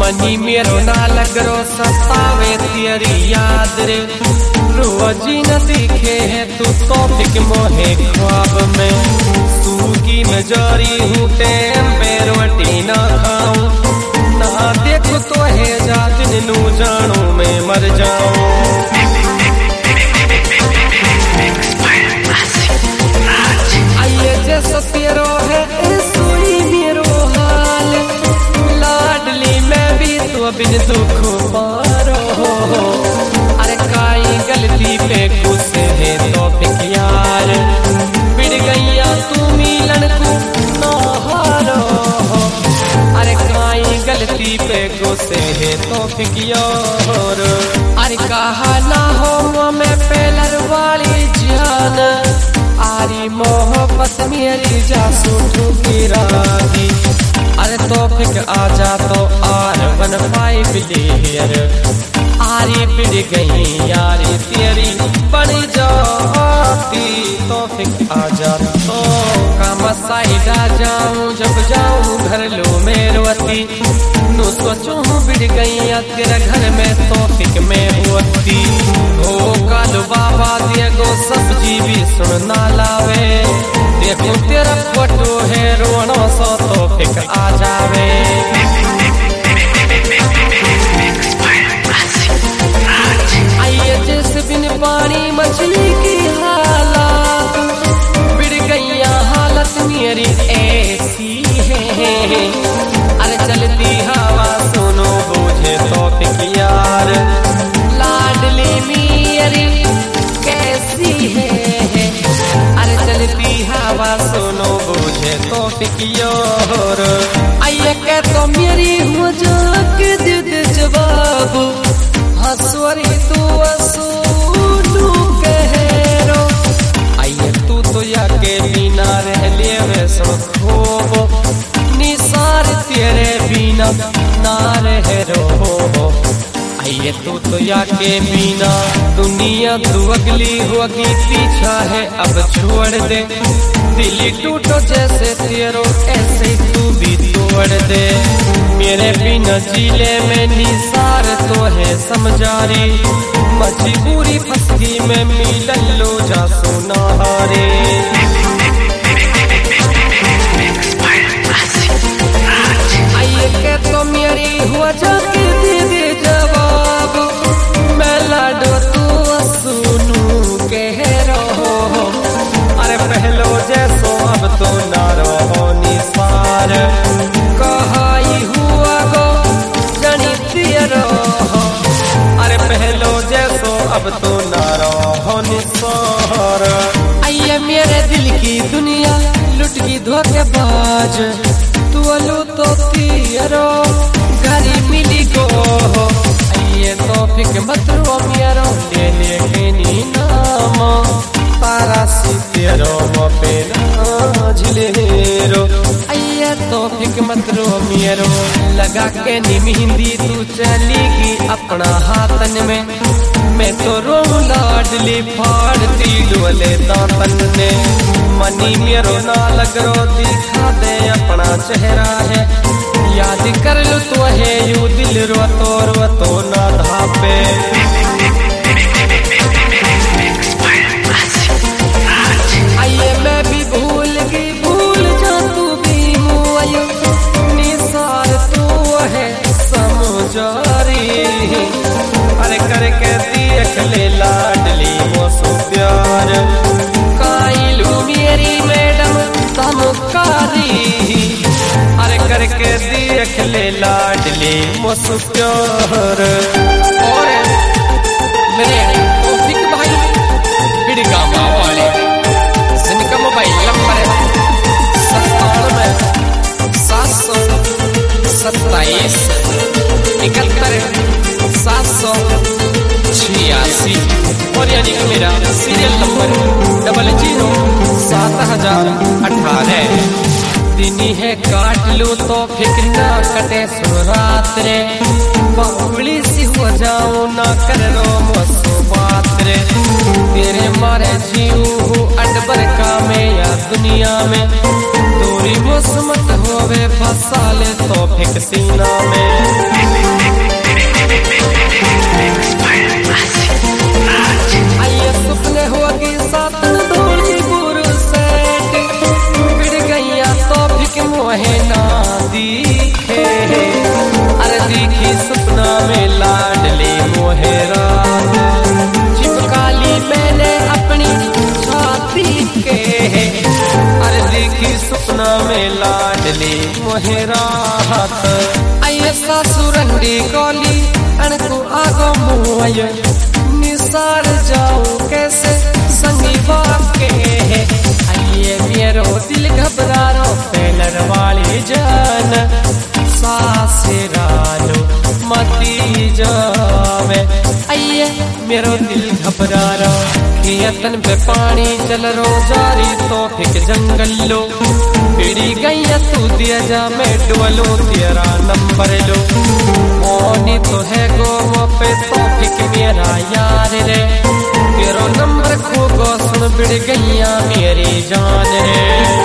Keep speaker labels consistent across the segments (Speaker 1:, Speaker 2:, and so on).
Speaker 1: Money मेरो ना लगरो सतावे तेरी याद रे। रोजी न दिखे है तू तौफीक मोहे ख्वाब में। सूखी में जारी हूँ टेम पे रोटी ना खाऊं। ना देखो तो है जा दिन नू जानू मैं मर जाऊं। आइए जैसा तेरो है सोई मेरो हाल। लाडली मैं भी तो बिन दुख पारो। अरे काई गलती पे गुस्से है तौफीक यार। बिड़ गैया तू मिलन को ना हारो। अरे काई गलती पे गुस्से है तौफीक यार। अरे कहा ना हो मैं पेलर वाली जान। आरी मोहब्बत मेरी जासू ठुकीरा दी। अरे तौफीक आजा तो R15 लेयर। आरी बिड़ गई यारी तेरी बड़ी जाती। तौफीक आजा तो काम साइड आ जाऊं। जब जाऊं घर लो मेरवती। नु सोचूं बिड़ गई तेरा घर में तौफीक में होती। ओ कालू बाबा दिए गो सब्जी भी सुन ना लावे। देखो तेरा फोटो है रोनो सो तौफीक आ जावे। आइए जैसे बिन पानी मछली की हालत। बिड़ गैया हालत मेरी ऐसी है। अरे चलती हवा सुनो बूझे तौफीक यार। लाडली मेरी कैसी है। अरे चलती हवा सुनो बूझे तौफीक यार। आइए कह तो मेरी हो जाके दे दे जवाब। हंसवरी तू असू कहो। आइए तू तो या के बिना रह ले वैसो खोबो। निसार तेरे बिना ना रह रो। आइए तू तो या के बिना दुनिया तू अगली होगी पीछा है अब छोड़ दे। दिल टूटो जैसे तेरो ऐसे तू भी तोड़ दे। मेरे बिना जिले में निसार तो है समझारी। मजबूरी फंसगी में मिलन लो जा सोना हारे। आइए के तो मेरी हो जाके दे दे जवाब। मैं लाडो तू सुनू कह रहो। अरे पहलो जैसो अब तो ना रहो निसार। कहाई हुआ गो जनी तेरो। अरे पहलो जैसो अब तो ना रहो निसार। आइए मेरे दिल की दुनिया लुट की धोखेबाज। तू अलू तो तेरो घरी मिली गो। आइए तौफीक मत रो मेरो ले लेके नी नाम। तारा सी तेरो पे झिलेरो। आइए तौफीक मत रो मेरो लगा के नी मेहंदी तू चलेगी अपना हाथन में। मैं तो रो लाडली फाड़ती डोले दातन ने। मनी मेरो ना लगरो दिखा दे अपना चेहरा है। याद कर लो तो है यू दिल रो तो ना धापे। आइए मैं भी भूल गई भूल जा तू भी मुआयो। निसार तू है समझारी। अरे करके देख ले लाडली मोसो प्यार। काइलू मेरी मैडम धमकारी। अरे करके देख ले लाडली मोसो प्यार। और मेरे तौफीक भाई बिड़ गामा वाले जिनका मोबाइल नंबर है 97 और यानी कि मेरा सीरियल नंबर 007018। दिन है काट लूं तो फिक्र ना कटे सुरात रे। बावली सी हो जाऊं ना कर रो मसो बात रे। तेरे मारे जीव अडबर का में या दुनिया में। दूरी मुस्मत होवे फसा ले तो फिक सीना में। तोहे राहत आइए सासुरंडी कौली अणको आगो मुआय निसार जाओ कैसे संगी बाके आइए मेरो दिल घबरारो पेलर वाली जान सासरालो मती जावे आइए मेरो दिल घबरारो यतन पे पानी चल रो जारी तो फिक जंगल लो पीड़ी गई तू दिया जा मैं डुअलो तेरा नंबर लो ओनी तो है गो पे तो फिक मेरा यार रे तेरा नंबर खो गो सुन बिड़ गईया मेरी जान रे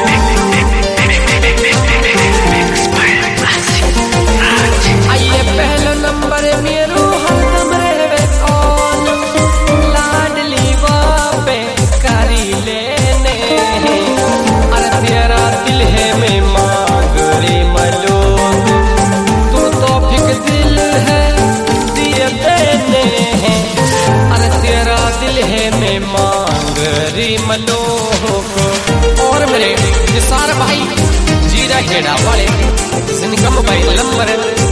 Speaker 1: आइए पहला नंबर मेरो हरदम रे कौन लाडली बापे करी लेने अरे तेरा दिल है मैं मांग रे मलोग तू तो फिक दिल है दिए देने अरे तेरा दिल है मैं मांग रे मलोग और मेरे निसार भाई जीरा हेड़ा वाले जिनका मोबाइल नंबर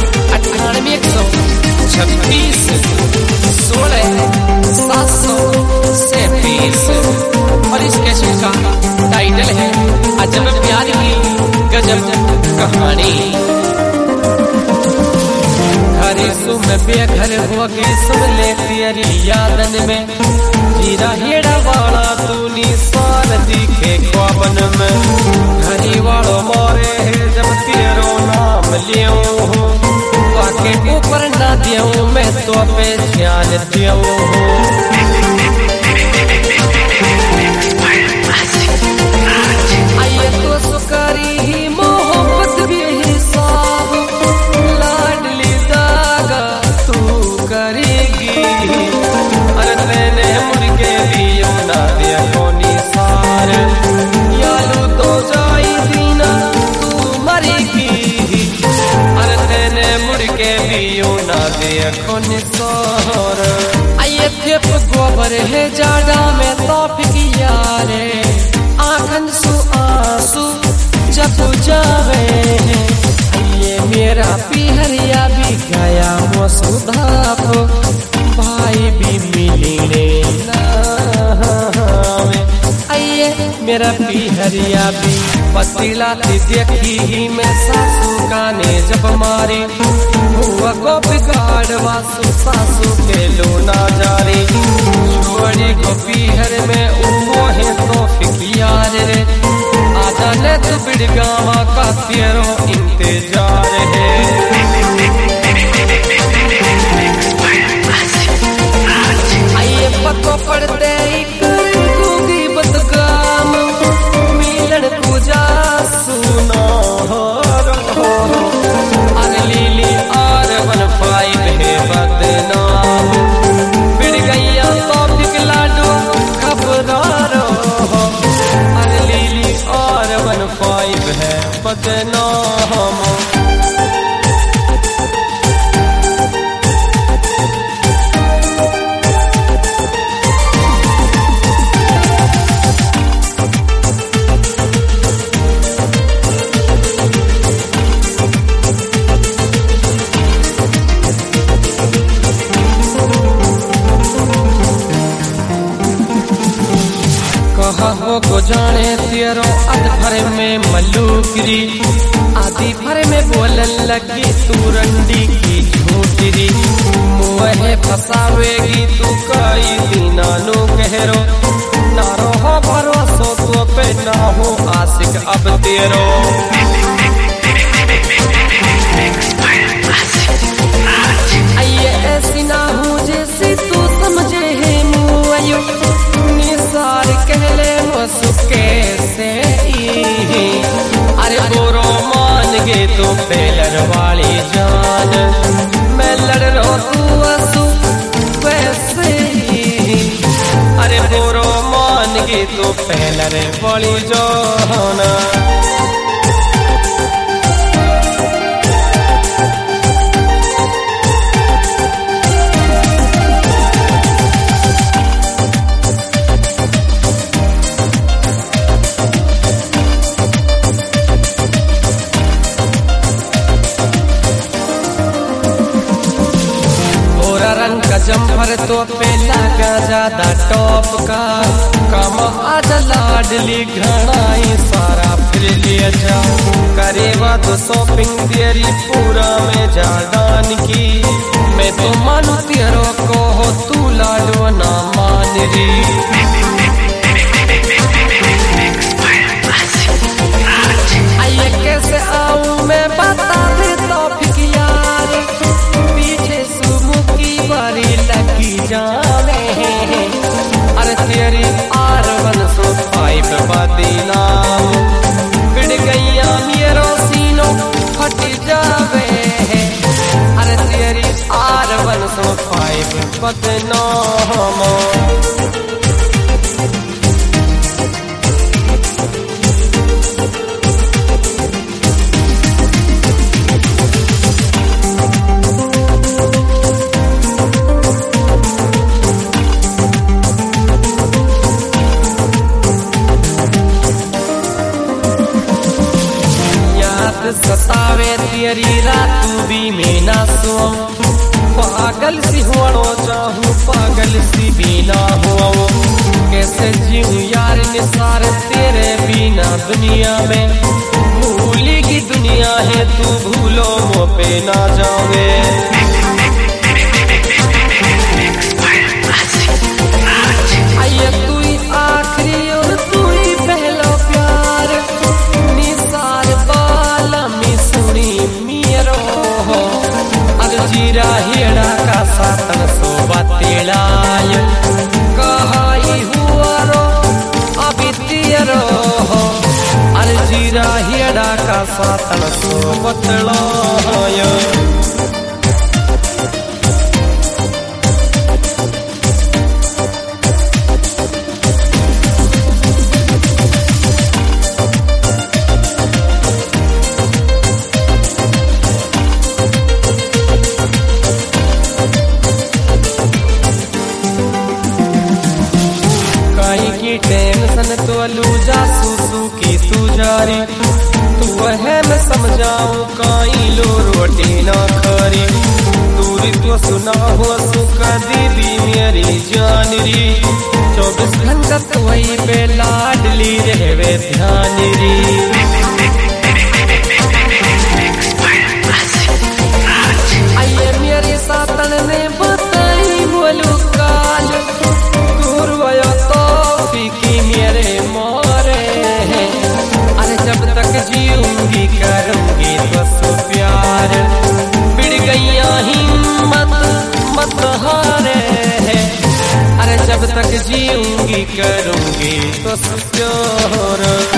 Speaker 1: 9826 16 720 और इस कैसेट का टाइटल है अजब प्यार की गजब कहानी। घरे सु में बेघर हो गई सुन ले तेरी यादन में जीरा हेड़ा वाला तू निसार दिखे ख्वाबन में घरी वालों मोरे है जब तेरो नाम लियो के ऊपर ना दियो मैं तो पे ध्यान दियो आइए तो सुकारी ही मोहब्बत भी हिसाब लाडली दागा तू करेगी अरे तेने मुर्गे दियो ना दिया कोनी सार यालू तो जाई दीना तू मरेगी अरे तेने मुर्गे दियो ना दिया कोनी सार आइए थे गोबर है जाड़ा में तो फिकिया रे आंखन सु आंसू जब जावे ये मेरा पिहरिया भी गया वो सुधाप भाई भी मिलने आइए मेरा पिहरिया भी पतीला थी देखी मैं सासू काने जब मारी हुआ को बिगाड़ वासु सासू के लो ना जारी छोड़ी को पीहर में उमो है तो फिकियार रे आजा ने तू बिड़गावा का तेरो इंतजार है आइए पको पड़ते ही करूंगी बदगाम मिलन पूजा सुनो अरे लीली और 15 है बदनाम बिड़ गईया तो फिकला दो खबरारो अरे लीली और 15 है बदनाम हो को जाने तेरो अध भर में मल्लूकरी आधी भर में बोलन लगी तू रंडी की झूठरी मुँह फसावेगी तू कई दीना नो कहरो नारो हो भरोसो तो पे ना हो आशिक अब तेरो आइए ऐसी ना हो जैसी तू समझे है मुआयो निसार कहले सुके से अरे बोरो मान गे तो पेलर वाली जान मैं लड़ रो तू असू वैसे अरे बोरो मान गे तो पेलर वाली जान जम्फर तो पे लगा ज्यादा टॉप का काम आज लाडली घड़ाई सारा फिर ले जा करेवा तो शॉपिंग तेरी पूरा में जाडान की मैं तो मानू तेरो को हो तू लाडो ना मान री आइए कैसे आऊं मैं बता दे तो फिर यार पीछे सुमुखी बारी लगी जावे अरे तेरी R105 बदीना बिड़ गैया मेरो सीनो फट जावे अरे तेरी R105 बदनाम सतावे तेरी रातू भी में ना सो पागल सी होनो चाहूं पागल सी भी ना हो कैसे जीऊं यार निसार तेरे बिना दुनिया में भूलेगी दुनिया है तू भूलो मो पे ना जावे आइए तू ही आखिरी और तू ही पहला प्यार निसार जीरा हेड़ा का सातन सो बतेलाय कहाई हुआ रो अभी तेरो अरे जीरा हेड़ा का सातन सो बतलाय टेंशन तो लूजा सुसु की तू जारी तू वह मैं समझाऊं काई लो रोटी ना खरी दूरी तो सुना हो सुख दीदी मेरी जान री 24 घंटा तो वही पे लाडली रहवे ध्यान री आइए मेरे सातन ने बताई बोलू काल दूर वयो तो की मेरे मोरे अरे जब तक जीऊंगी करूंगी तो सो प्यार बिड़ गैया हिम्मत मत हारे अरे जब तक जीऊंगी करूंगी तो सो प्यार